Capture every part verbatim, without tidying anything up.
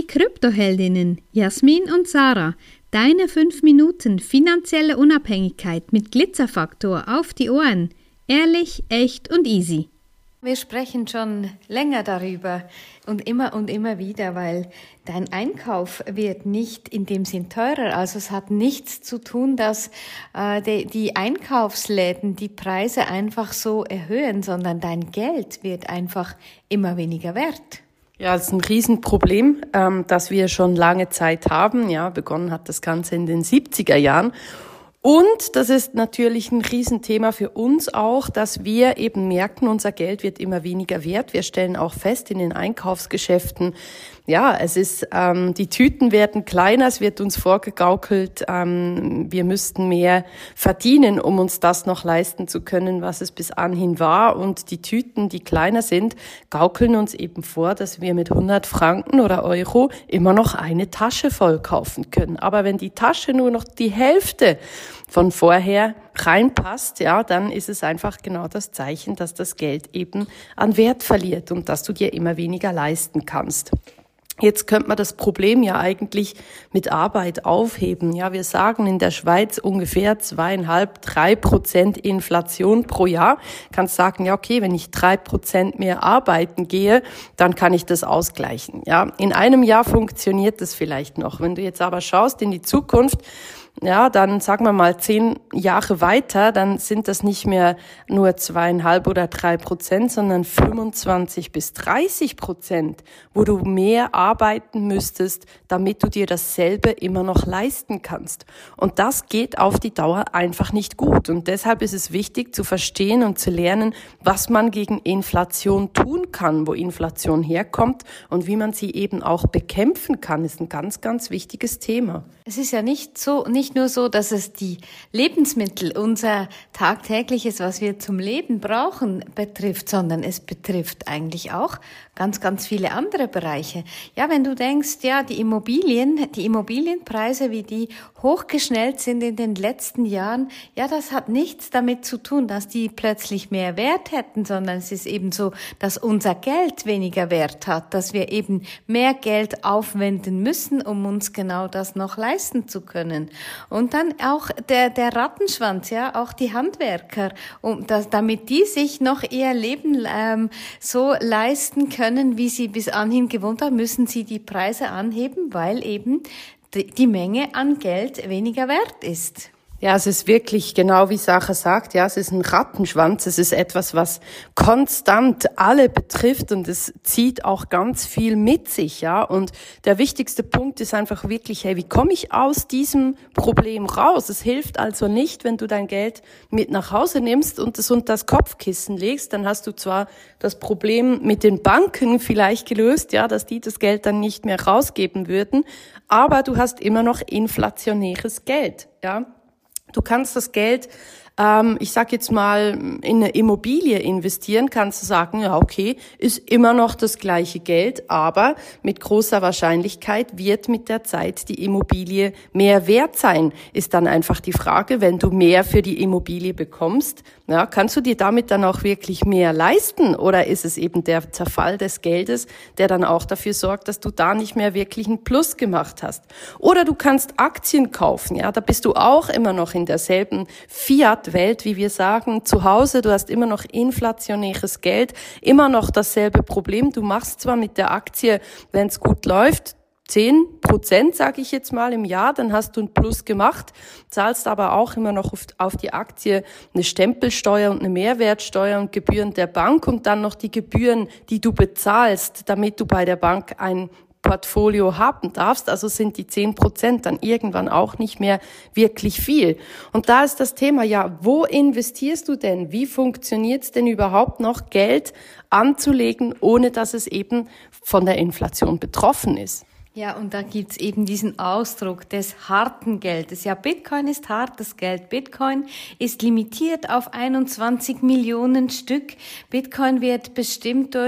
Kryptoheldinnen Jasmin und Sarah. Deine fünf Minuten finanzielle Unabhängigkeit mit Glitzerfaktor auf die Ohren. Ehrlich, echt und easy. Wir sprechen schon länger darüber und immer und immer wieder, weil dein Einkauf wird nicht in dem Sinn teurer. Also es hat nichts zu tun, dass äh, die, die Einkaufsläden die Preise einfach so erhöhen, sondern dein Geld wird einfach immer weniger wert. Ja, das ist ein Riesenproblem, ähm, das wir schon lange Zeit haben. Ja, begonnen hat das Ganze in den siebziger Jahren. Und das ist natürlich ein Riesenthema für uns auch, dass wir eben merken, unser Geld wird immer weniger wert. Wir stellen auch fest in den Einkaufsgeschäften, ja, es ist, ähm, die Tüten werden kleiner, es wird uns vorgegaukelt, ähm, wir müssten mehr verdienen, um uns das noch leisten zu können, was es bis anhin war. Und die Tüten, die kleiner sind, gaukeln uns eben vor, dass wir mit hundert Franken oder Euro immer noch eine Tasche voll kaufen können. Aber wenn die Tasche nur noch die Hälfte von vorher reinpasst, ja, dann ist es einfach genau das Zeichen, dass das Geld eben an Wert verliert und dass du dir immer weniger leisten kannst. Jetzt könnte man das Problem ja eigentlich mit Arbeit aufheben. Ja, wir sagen in der Schweiz ungefähr zweieinhalb, drei Prozent Inflation pro Jahr. Kannst sagen, ja, okay, wenn ich drei Prozent mehr arbeiten gehe, dann kann ich das ausgleichen. Ja, in einem Jahr funktioniert das vielleicht noch. Wenn du jetzt aber schaust in die Zukunft, ja, dann sagen wir mal zehn Jahre weiter, dann sind das nicht mehr nur zweieinhalb oder drei Prozent, sondern fünfundzwanzig bis dreißig Prozent, wo du mehr arbeiten müsstest, damit du dir dasselbe immer noch leisten kannst. Und das geht auf die Dauer einfach nicht gut. Und deshalb ist es wichtig zu verstehen und zu lernen, was man gegen Inflation tun kann, wo Inflation herkommt und wie man sie eben auch bekämpfen kann, ist ein ganz, ganz wichtiges Thema. Es ist ja nicht so, nicht nur so, dass es die Lebensmittel, unser tagtägliches, was wir zum Leben brauchen, betrifft, sondern es betrifft eigentlich auch ganz, ganz viele andere Bereiche. Ja, wenn du denkst, ja, die Immobilien, die Immobilienpreise, wie die hochgeschnellt sind in den letzten Jahren, ja, das hat nichts damit zu tun, dass die plötzlich mehr Wert hätten, sondern es ist eben so, dass unser Geld weniger Wert hat, dass wir eben mehr Geld aufwenden müssen, um uns genau das noch leisten zu können. Und dann auch der, der Rattenschwanz, ja, auch die Handwerker, um das, damit die sich noch ihr Leben ähm, so leisten können, wie sie bis anhin gewohnt haben, müssen sie die Preise anheben, weil eben die, die Menge an Geld weniger wert ist. Ja, es ist wirklich genau wie Sacha sagt, ja, es ist ein Rattenschwanz, es ist etwas, was konstant alle betrifft und es zieht auch ganz viel mit sich, ja, und der wichtigste Punkt ist einfach wirklich, hey, wie komme ich aus diesem Problem raus? Es hilft also nicht, wenn du dein Geld mit nach Hause nimmst und es unter das Kopfkissen legst, dann hast du zwar das Problem mit den Banken vielleicht gelöst, ja, dass die das Geld dann nicht mehr rausgeben würden, aber du hast immer noch inflationäres Geld, ja. Du kannst das Geld, ähm, ich sag jetzt mal, in eine Immobilie investieren, kannst du sagen, ja okay, ist immer noch das gleiche Geld, aber mit großer Wahrscheinlichkeit wird mit der Zeit die Immobilie mehr wert sein. Ist dann einfach die Frage, wenn du mehr für die Immobilie bekommst, ja, kannst du dir damit dann auch wirklich mehr leisten oder ist es eben der Zerfall des Geldes, der dann auch dafür sorgt, dass du da nicht mehr wirklich einen Plus gemacht hast? Oder du kannst Aktien kaufen, ja, da bist du auch immer noch in derselben Fiat-Welt, wie wir sagen, zu Hause, du hast immer noch inflationäres Geld, immer noch dasselbe Problem, du machst zwar mit der Aktie, wenn es gut läuft, zehn Prozent, sage ich jetzt mal, im Jahr, dann hast du ein Plus gemacht, zahlst aber auch immer noch auf, auf die Aktie eine Stempelsteuer und eine Mehrwertsteuer und Gebühren der Bank und dann noch die Gebühren, die du bezahlst, damit du bei der Bank ein Portfolio haben darfst, also sind die zehn Prozent dann irgendwann auch nicht mehr wirklich viel. Und da ist das Thema, ja, wo investierst du denn? Wie funktioniert es denn überhaupt noch, Geld anzulegen, ohne dass es eben von der Inflation betroffen ist? Ja, und da gibt's eben diesen Ausdruck des harten Geldes. Ja, Bitcoin ist hartes Geld. Bitcoin ist limitiert auf einundzwanzig Millionen Stück. Bitcoin wird bestimmt durch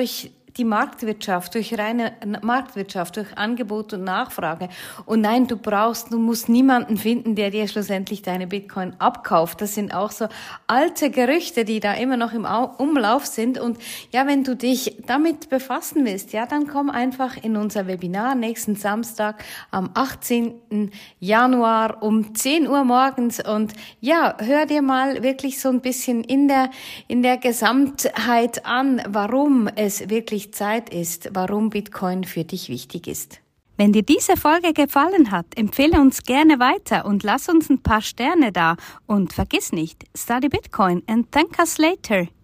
die Marktwirtschaft, durch reine Marktwirtschaft, durch Angebot und Nachfrage. Und nein, du brauchst, du musst niemanden finden, der dir schlussendlich deine Bitcoin abkauft. Das sind auch so alte Gerüchte, die da immer noch im Umlauf sind. Und ja, wenn du dich damit befassen willst, ja, dann komm einfach in unser Webinar nächsten Samstag am achtzehnten Januar um zehn Uhr morgens und ja, hör dir mal wirklich so ein bisschen in der, in der Gesamtheit an, warum es wirklich Zeit ist, warum Bitcoin für dich wichtig ist. Wenn dir diese Folge gefallen hat, empfehle uns gerne weiter und lass uns ein paar Sterne da. Und vergiss nicht, study Bitcoin and thank us later.